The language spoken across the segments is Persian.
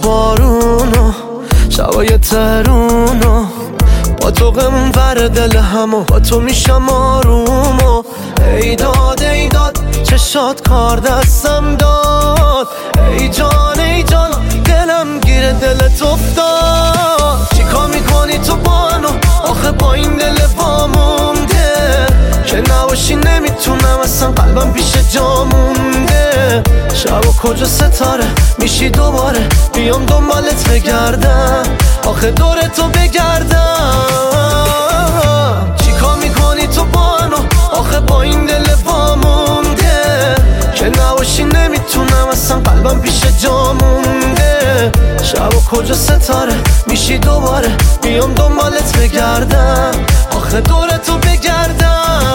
بارونو شبای ترونو با تو غمون ور دل همو با تو میشم آرومو ای داد چشات کار دستم داد ای جان دلم گیره دلت افتاد چیکار میکنی تو بانو آخه با این دل وامونده که نباشی نمیتونم اصلا قلبم پیش جا مونده شب و کجا ستاره میشی دوباره بیام دنبالت بگردم آخه دور تو بگردم چیکار میکنی تو بانو آخه با این دل وامونده که نباشی نمیتونم اصلا قلبم پیش جا مونده شب و کجا ستاره میشی دوباره بیام دنبالت بگردم آخه دور تو بگردم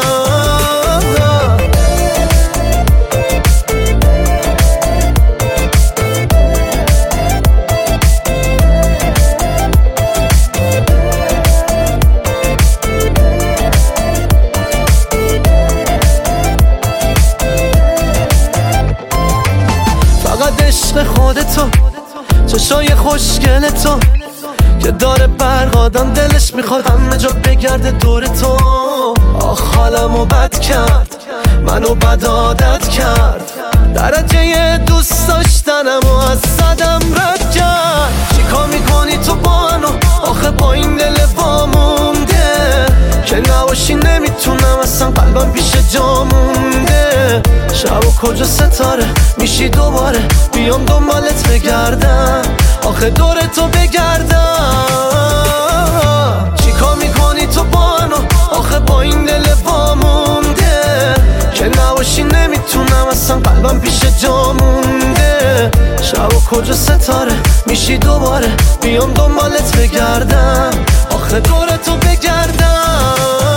فقط عشق خودتو چشای خوشگل تو که داره برق آدم دلش میخواد همه جا بگرده دور تو آخ حالمو بد کرد منو بد عادت کرد درجه دوست داشتنمو از صدم رد کرد چیکار میکنی تو بانو آخه با این دل وامونده که نباشی نمیتونم اصلا قلبم پیش جا مونده شب و کجا ستاره میشی دوباره بیام دنبالت بگردم آخه دور تو بگردم چیکار میکنی تو بانو آخه با این دل وامونده که نباشی نمیتونم اصلا قلبم پیش جا مونده شب و کجا ستاره میشی دوباره بیام دنبالت بگردم آخه دور تو بگردم